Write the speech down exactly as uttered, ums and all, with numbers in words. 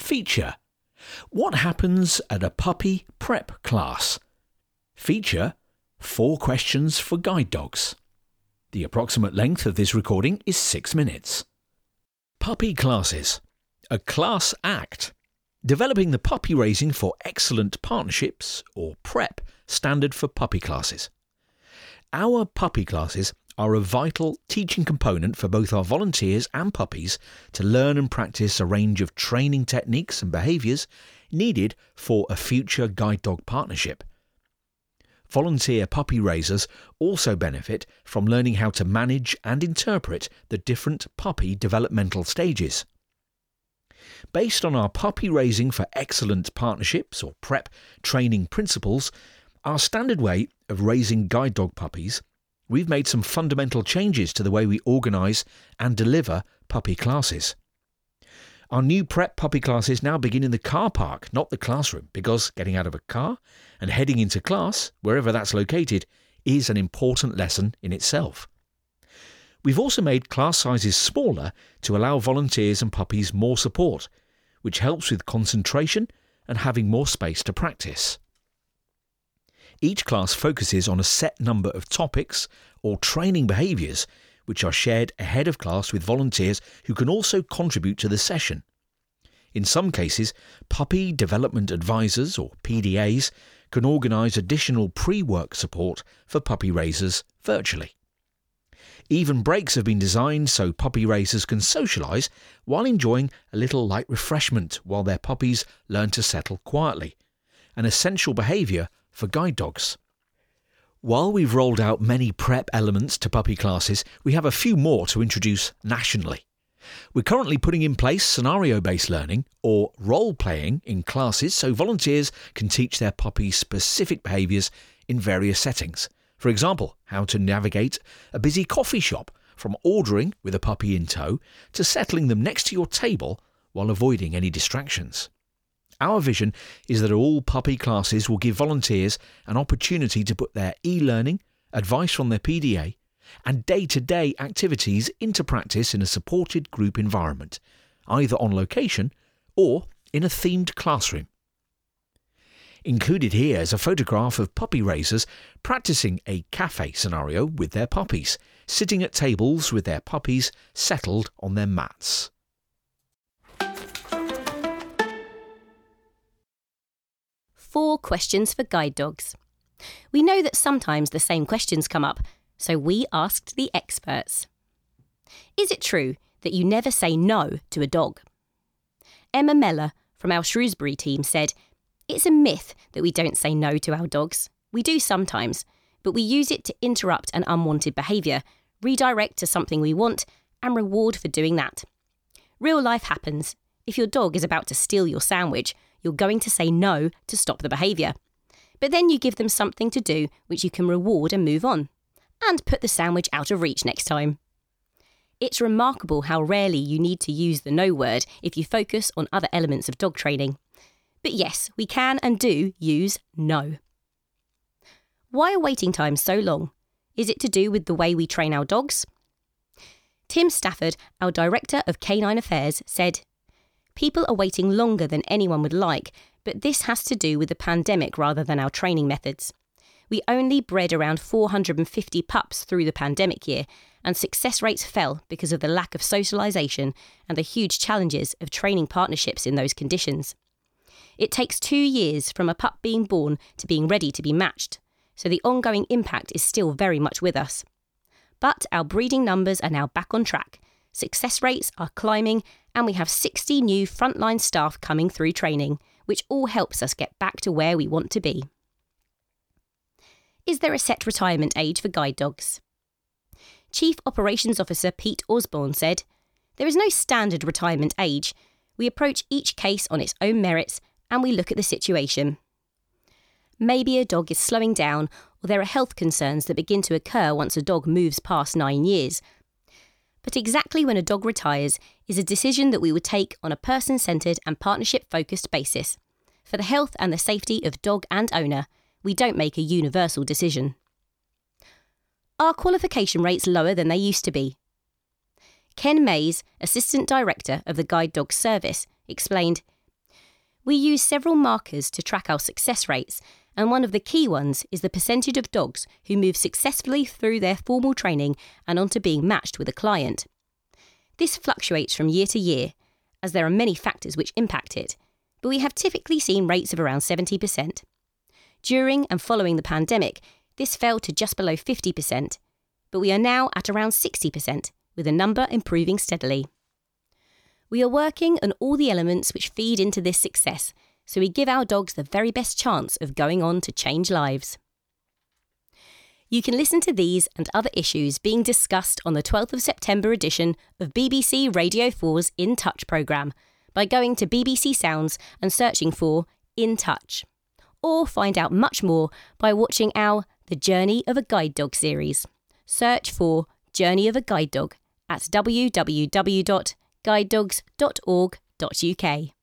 Feature. What happens at a puppy prep class? Feature. Four questions for guide dogs. The approximate length of this recording is six minutes. Puppy classes. A class act. Developing the puppy raising for excellent partnerships, or PREP, standard for puppy classes. Our puppy classes are a vital teaching component for both our volunteers and puppies to learn and practice a range of training techniques and behaviours needed for a future guide dog partnership. Volunteer puppy raisers also benefit from learning how to manage and interpret the different puppy developmental stages. Based on our puppy raising for excellent partnerships, or PREP, training principles, our standard way of raising guide dog puppies, we've made some fundamental changes to the way we organise and deliver puppy classes. Our new PREP puppy classes now begin in the car park, not the classroom, because getting out of a car and heading into class, wherever that's located, is an important lesson in itself. We've also made class sizes smaller to allow volunteers and puppies more support, which helps with concentration and having more space to practice. Each class focuses on a set number of topics or training behaviours which are shared ahead of class with volunteers who can also contribute to the session. In some cases, puppy development advisors, or P D As, can organise additional pre-work support for puppy raisers virtually. Even breaks have been designed so puppy raisers can socialise while enjoying a little light refreshment while their puppies learn to settle quietly, an essential behaviour for guide dogs. While we've rolled out many PREP elements to puppy classes, we have a few more to introduce nationally. We're currently putting in place scenario-based learning, or role-playing, in classes so volunteers can teach their puppies specific behaviours in various settings. For example, how to navigate a busy coffee shop, from ordering with a puppy in tow to settling them next to your table while avoiding any distractions. Our vision is that all puppy classes will give volunteers an opportunity to put their e-learning, advice from their P D A, and day-to-day activities into practice in a supported group environment, either on location or in a themed classroom. Included here is a photograph of puppy raisers practicing a cafe scenario with their puppies, sitting at tables with their puppies settled on their mats. Four questions for guide dogs. We know that sometimes the same questions come up, so we asked the experts. Is it true that you never say no to a dog? Emma Meller from our Shrewsbury team said, "It's a myth that we don't say no to our dogs. We do sometimes, but we use it to interrupt an unwanted behaviour, redirect to something we want, and reward for doing that. Real life happens. If your dog is about to steal your sandwich, you're going to say no to stop the behaviour. But then you give them something to do which you can reward and move on, and put the sandwich out of reach next time." It's remarkable how rarely you need to use the no word if you focus on other elements of dog training. But yes, we can and do use no. Why are waiting times so long? Is it to do with the way we train our dogs? Tim Stafford, our Director of Canine Affairs, said, "People are waiting longer than anyone would like, but this has to do with the pandemic rather than our training methods. We only bred around four hundred fifty pups through the pandemic year, and success rates fell because of the lack of socialisation and the huge challenges of training partnerships in those conditions. It takes two years from a pup being born to being ready to be matched, so the ongoing impact is still very much with us. But our breeding numbers are now back on track, success rates are climbing, and we have sixty new frontline staff coming through training, which all helps us get back to where we want to be." Is there a set retirement age for guide dogs? Chief Operations Officer Pete Osborne said, "There is no standard retirement age. We approach each case on its own merits and we look at the situation. Maybe a dog is slowing down, or there are health concerns that begin to occur once a dog moves past nine years. But exactly when a dog retires is a decision that we would take on a person-centred and partnership-focused basis. For the health and the safety of dog and owner, we don't make a universal decision." Are qualification rates lower than they used to be? Ken Mays, Assistant Director of the Guide Dog Service, explained, We use several markers to track our success rates, and one of the key ones is the percentage of dogs who move successfully through their formal training and onto being matched with a client. This fluctuates from year to year, as there are many factors which impact it, but we have typically seen rates of around seventy percent. During and following the pandemic, this fell to just below fifty percent, but we are now at around sixty percent, with the number improving steadily. We are working on all the elements which feed into this success, so we give our dogs the very best chance of going on to change lives. You can listen to these and other issues being discussed on the twelfth of September edition of B B C Radio four's In Touch programme by going to B B C Sounds and searching for In Touch. Or find out much more by watching our The Journey of a Guide Dog series. Search for Journey of a Guide Dog at w w w dot guide dogs dot org dot u k.